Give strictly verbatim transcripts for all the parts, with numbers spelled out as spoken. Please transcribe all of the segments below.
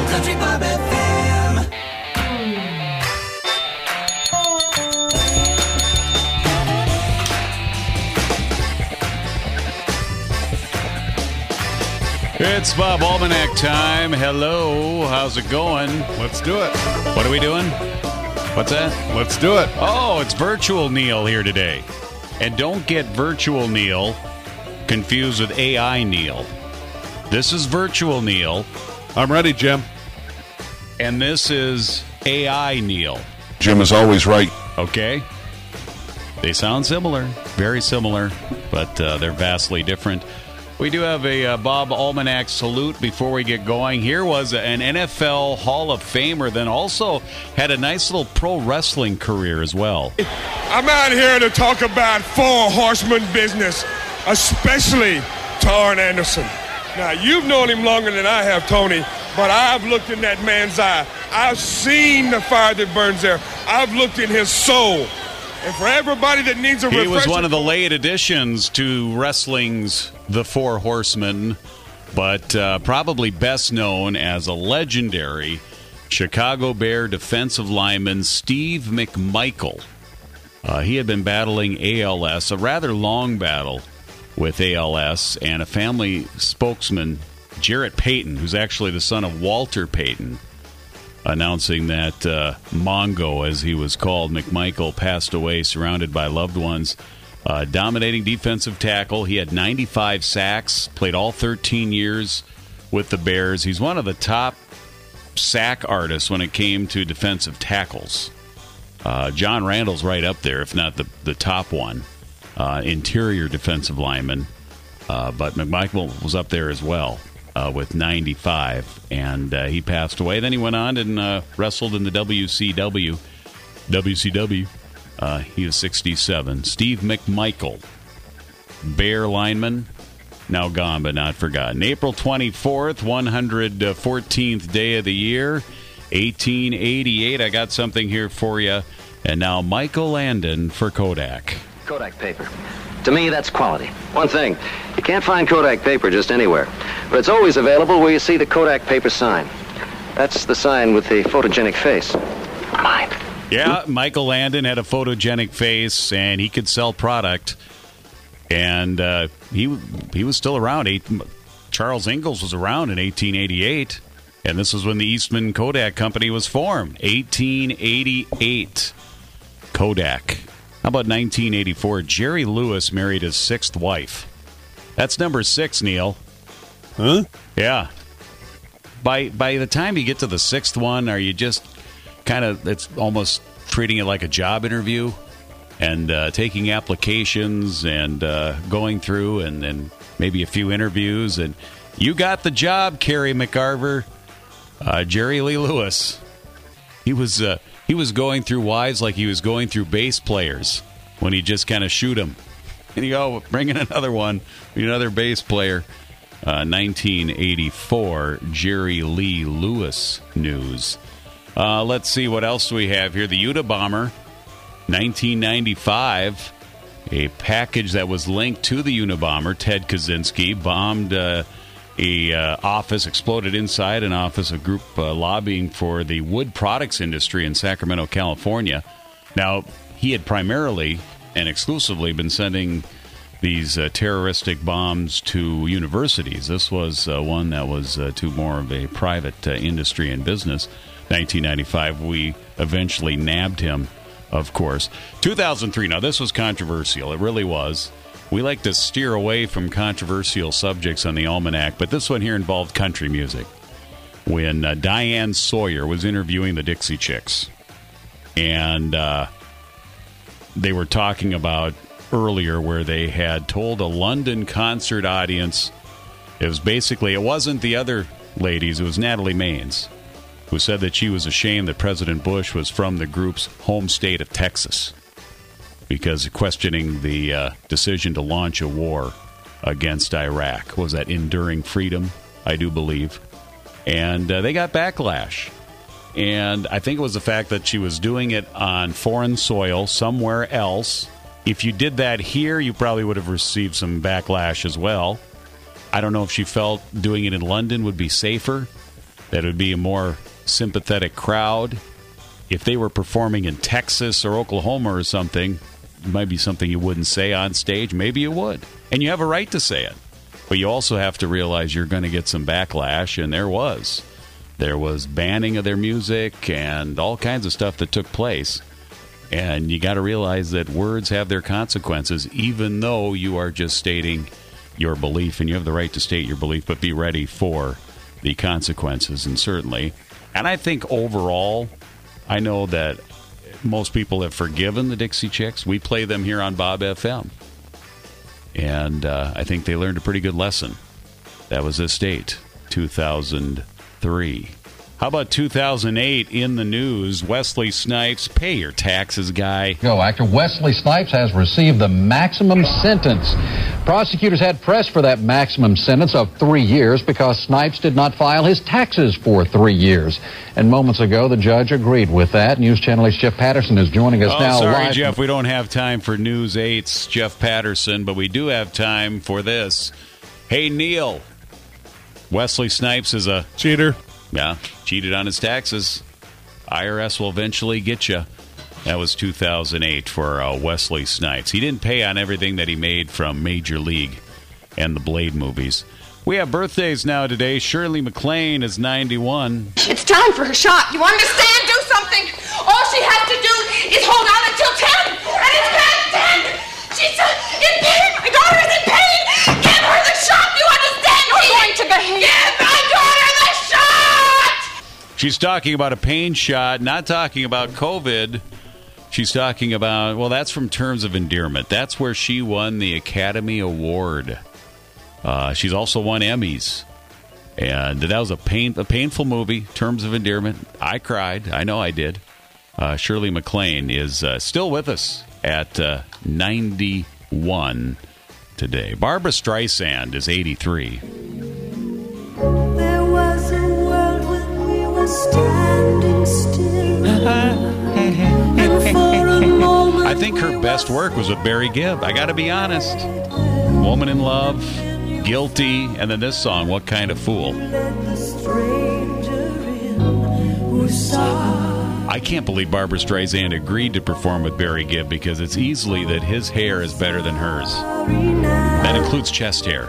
Country Bob F M. It's Bob Almanac time. Hello, how's it going? Let's do it. What are we doing? What's that? Let's do it. Oh, it's Virtual Neil here today. And don't get Virtual Neil confused with A I Neil. This is Virtual Neil. I'm ready, Jim. And this is A I Neil. Jim is always right. Okay? They sound similar, very similar, but uh, they're vastly different. We do have a uh, Bob Almanac salute before we get going. Here was an N F L Hall of Famer, then also had a nice little pro wrestling career as well. I'm out here to talk about four horsemen business, especially Tarn Anderson. Now, you've known him longer than I have, Tony, but I've looked in that man's eye. I've seen the fire that burns there. I've looked in his soul. And for everybody that needs a He refresher, was one of the late additions to wrestling's The Four Horsemen, but uh, probably best known as a legendary Chicago Bear defensive lineman, Steve McMichael. Uh, he had been battling A L S, a rather long battle with A L S, and a family spokesman, Jarrett Payton, who's actually the son of Walter Payton, announcing that uh, Mongo, as he was called, McMichael, passed away surrounded by loved ones. Uh, dominating defensive tackle. He had ninety-five sacks, played all thirteen years with the Bears. He's one of the top sack artists when it came to defensive tackles. Uh, John Randall's right up there, if not the, the top one. Uh, interior defensive lineman. Uh, but McMichael was up there as well. Uh, with ninety-five, and uh, he passed away. Then he went on and uh, wrestled in the W C W. W C W. Uh, he was sixty-seven. Steve McMichael, Bear lineman, now gone but not forgotten. April twenty-fourth, one hundred fourteenth day of the year, eighteen eighty-eight. I got something here for you. And now Michael Landon for Kodak. Kodak paper. To me, that's quality. One thing, you can't find Kodak paper just anywhere, but it's always available where you see the Kodak paper sign. That's the sign with the photogenic face. Mine. Yeah, Michael Landon had a photogenic face, and he could sell product. And uh, he he was still around. Eight, Charles Ingalls was around in eighteen eighty-eight, and this was when the Eastman Kodak Company was formed. eighteen eighty-eight. Kodak. How about nineteen eighty-four? Jerry Lewis married his sixth wife. That's number six, Neil. Huh? Yeah. By by the time you get to the sixth one, are you just kind of, it's almost treating it like a job interview and uh, taking applications and uh, going through and, and maybe a few interviews, and you got the job, Carrie McCarver. Uh, Jerry Lee Lewis. He was uh, he was going through wives like he was going through bass players when he just kind of shoot them. And you go, bring in another one, another bass player. Uh, nineteen eighty-four, Jerry Lee Lewis news. Uh, let's see, what else do we have here? The Unabomber, nineteen ninety-five, a package that was linked to the Unabomber. Ted Kaczynski bombed uh, a uh, office, exploded inside an office, a group uh, lobbying for the wood products industry in Sacramento, California. Now, he had primarily and exclusively been sending these uh, terroristic bombs to universities. This was uh, one that was uh, to more of a private uh, industry and business. nineteen ninety-five, we eventually nabbed him, of course. two thousand three, now this was controversial. It really was. We like to steer away from controversial subjects on the Almanac, but this one here involved country music. When uh, Diane Sawyer was interviewing the Dixie Chicks, and uh, they were talking about earlier where they had told a London concert audience, it was basically, it wasn't the other ladies, it was Natalie Maines, who said that she was ashamed that President Bush was from the group's home state of Texas, because questioning the uh, decision to launch a war against Iraq. What was that, Enduring Freedom, I do believe. And uh, they got backlash. And I think it was the fact that she was doing it on foreign soil somewhere else. If you did that here, you probably would have received some backlash as well. I don't know if she felt doing it in London would be safer. that would be a more sympathetic crowd. If they were performing in Texas or Oklahoma or something, it might be something you wouldn't say on stage. Maybe you would. And you have a right to say it. But you also have to realize you're going to get some backlash, and there was. There was banning of their music and all kinds of stuff that took place. And you got to realize that words have their consequences, even though you are just stating your belief, and you have the right to state your belief, but be ready for the consequences, and certainly. And I think overall, I know that most people have forgiven the Dixie Chicks. We play them here on Bob F M. And uh, I think they learned a pretty good lesson. That was this date, two thousand three. How about two thousand eight in the news? Wesley Snipes, pay your taxes, guy. Go. Actor Wesley Snipes has received the maximum sentence. Prosecutors had pressed for that maximum sentence of three years because Snipes did not file his taxes for three years. And moments ago, the judge agreed with that. News Channel eight's Jeff Patterson is joining us oh, now. Sorry, live. Jeff, we don't have time for News eight's Jeff Patterson, but we do have time for this. Hey, Neil. Wesley Snipes is a cheater. Yeah, cheated on his taxes. I R S will eventually get you. That was two thousand eight for uh, Wesley Snipes. He didn't pay on everything that he made from Major League and the Blade movies. We have birthdays now today. Shirley MacLaine is ninety-one. It's time for her shot. You understand? Do something. All she has to do is hold on until ten. And it's past ten. She's uh, in pain. My daughter is in pain. Give her the shot. You understand? You're going to behave. Give my daughter the shot. She's talking about a pain shot, not talking about COVID. She's talking about, well, that's from Terms of Endearment. That's where she won the Academy Award. Uh, she's also won Emmys. And that was a pain, a painful movie, Terms of Endearment. I cried. I know I did. Uh, Shirley MacLaine is uh, still with us at uh, ninety-one today. Barbra Streisand is eighty-three. There was a world when we were standing still. And for a moment I think her best work was with Barry Gibb. I got to be honest. Woman in Love, Guilty, and then this song, What Kind of Fool. let the stranger in who saw. I can't believe Barbra Streisand agreed to perform with Barry Gibb because it's easily that his hair is better than hers. That includes chest hair.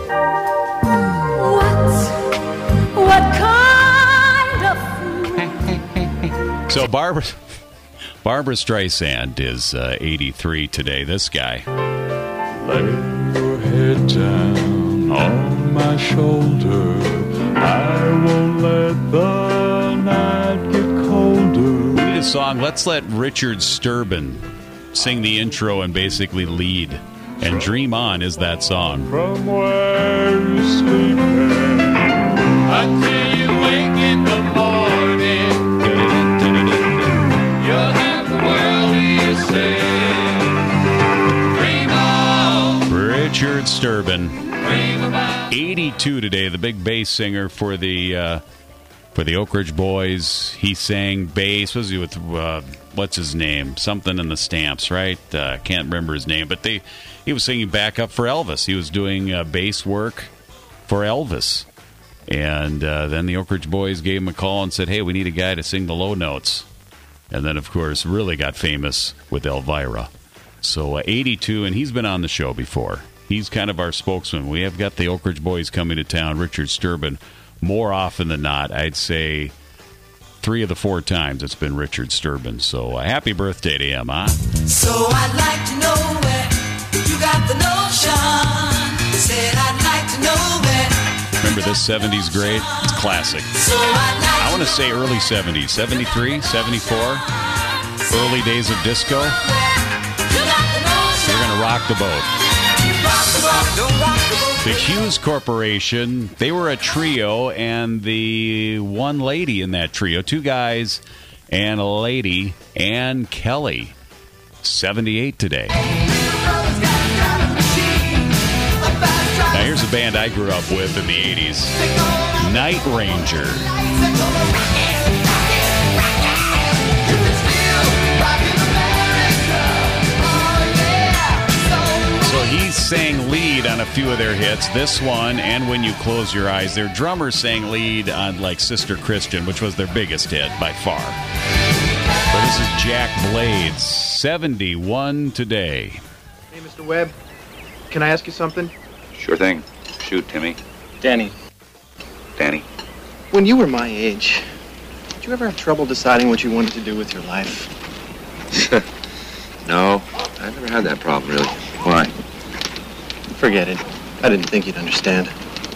What? What kind of fool? So Barbara, Barbra Streisand is uh, eighty-three today. This guy. Lay your head down on my shoulder. I won't let the night get colder. We need a song. Let's let Richard Sturban sing the intro and basically lead. And Dream On is that song. From where you're sleeping until you wake in the morning, you'll have the world to yourself. Dream on. Richard Sturban, Dream about. eighty-two today, the big bass singer for the uh, for the Oak Ridge Boys. He sang bass. Was he with uh, what's his name? Something in the Stamps, right? Uh, can't remember his name, but they he was singing backup for Elvis. He was doing uh, bass work for Elvis, and uh, then the Oak Ridge Boys gave him a call and said, "Hey, we need a guy to sing the low notes." And then, of course, really got famous with Elvira. So uh, eighty-two, and he's been on the show before. He's kind of our spokesman. We have got the Oak Ridge Boys coming to town. Richard Sturban, more often than not, I'd say three of the four times it's been Richard Sturban. So uh, happy birthday to him, huh? So I'd like to know where you got the notion. Said I'd like to know where. Remember this seventies great? It's classic. So I'd like I want to say early seventies, seventy-three, seventy-four, early days of disco. you got the notion. We're going to rock the boat. Rock the boat, don't rock the boat. The Hughes Corporation, they were a trio, and the one lady in that trio, two guys and a lady, Ann Kelly, seventy-eight today. Now here's a band I grew up with in the eighties, Night Ranger. So he sang lead on a a few of their hits. This one and When You Close Your Eyes. Their drummer sang lead on like Sister Christian, which was their biggest hit by far. But this is Jack Blades, seventy-one today. Hey, Mister Webb, can I ask you something? Sure thing. Shoot, Timmy. Danny, Danny. when you were my age, did you ever have trouble deciding what you wanted to do with your life? No, I never had that problem, really. Why? Forget it. I didn't think you'd understand.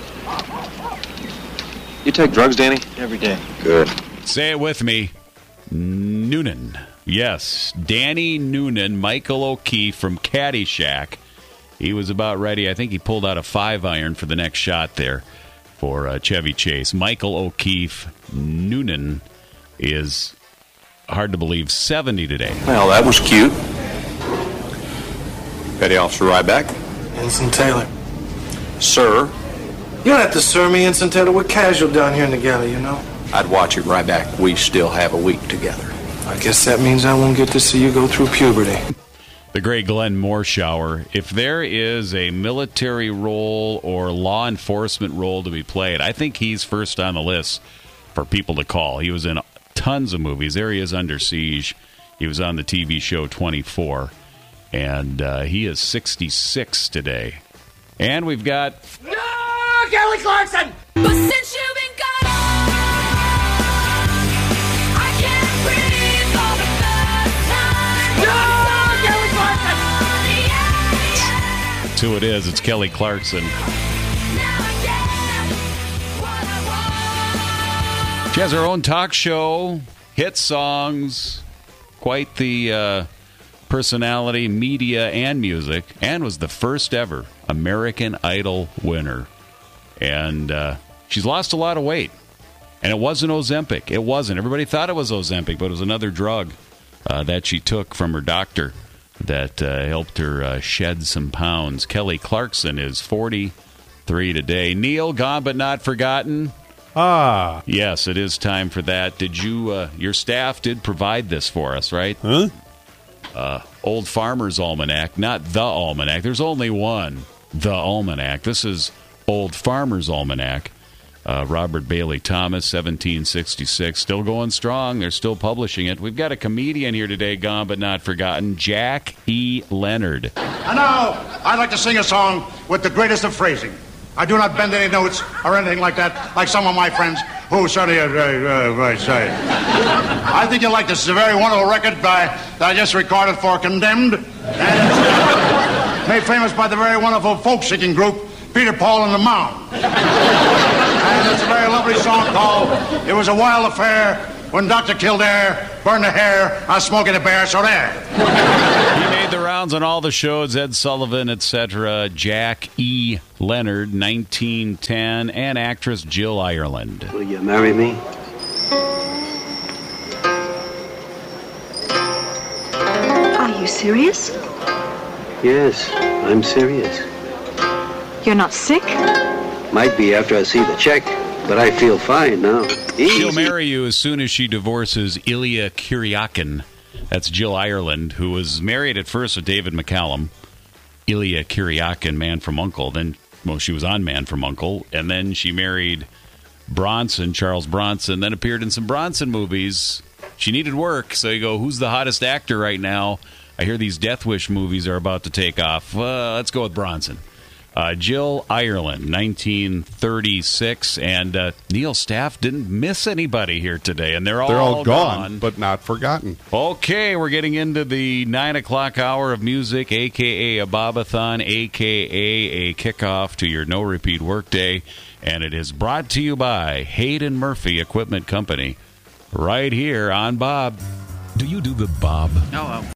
You take drugs, Danny? Every day. Good. Say it with me. Noonan. Yes, Danny Noonan, Michael O'Keefe from Caddyshack. He was about ready. I think he pulled out a five iron for the next shot there for uh, Chevy Chase. Michael O'Keefe Noonan is, hard to believe, seventy today. Well, that was cute. Petty Officer Ryback. Ensign Taylor. Sir. You don't have to serve me, Ensign Taylor. We're casual down here in the galley, you know. I'd watch it, Ryback. We still have a week together. I guess that means I won't get to see you go through puberty. The great Glenn Morshower. If there is a military role or law enforcement role to be played, I think he's first on the list for people to call. He was in tons of movies. There he is, Under Siege. He was on the T V show twenty-four. And uh, he is sixty-six today. And we've got... No, Kelly Clarkson! But since you've been gone, I can't breathe for the first time. No, Kelly Clarkson! That's who it is. It's Kelly Clarkson. She has her own talk show, hit songs, quite the uh, personality, media, and music, and was the first ever American Idol winner. And uh, she's lost a lot of weight. And it wasn't Ozempic. It wasn't. Everybody thought it was Ozempic, but it was another drug uh, that she took from her doctor that uh, helped her uh, shed some pounds. Kelly Clarkson is forty-three today. Neil, gone but not forgotten. Ah. Yes, it is time for that. Did you, uh, your staff did provide this for us, right? Huh? Uh, Old Farmer's Almanac, not the Almanac. There's only one, the Almanac. This is Old Farmer's Almanac. Uh, Robert Bailey Thomas, seventeen sixty-six. Still going strong. They're still publishing it. We've got a comedian here today, gone but not forgotten, Jack E. Leonard. And now, I'd like to sing a song with the greatest of phrasing. I do not bend any notes or anything like that, like some of my friends who certainly are very, very, very say. I think you'll like this. It's a very wonderful record by, that I just recorded for Condemned. And it's uh, made famous by the very wonderful folk-singing group, Peter, Paul, and the Mound. And it's a very lovely song called It Was a Wild Affair When Doctor Kildare Burned the Hair on Smokey the Bear, so there. He made the rounds on all the shows, Ed Sullivan, et cetera. Jack E. Leonard, nineteen ten, and actress Jill Ireland. Will you marry me? Are you serious? Yes, I'm serious. You're not sick? Might be after I see the check, but I feel fine now. Easy. She'll marry you as soon as she divorces Ilya Kuryakin. That's Jill Ireland, who was married at first with David McCallum. Ilya Kuryakin, Man from U N C L E. Then, well, she was on Man from U N C L E. And then she married Bronson, Charles Bronson, then appeared in some Bronson movies. She needed work, so you go, who's the hottest actor right now? I hear these Death Wish movies are about to take off. Uh, let's go with Bronson. Uh, Jill Ireland, nineteen thirty-six, and uh, Neil Staff didn't miss anybody here today, and they're all, They're all gone, gone, but not forgotten. Okay, we're getting into the nine o'clock hour of music, a k a a Bobathon, a k a a kickoff to your no-repeat workday, and it is brought to you by Hayden Murphy Equipment Company, right here on Bob. Do you do the Bob? No,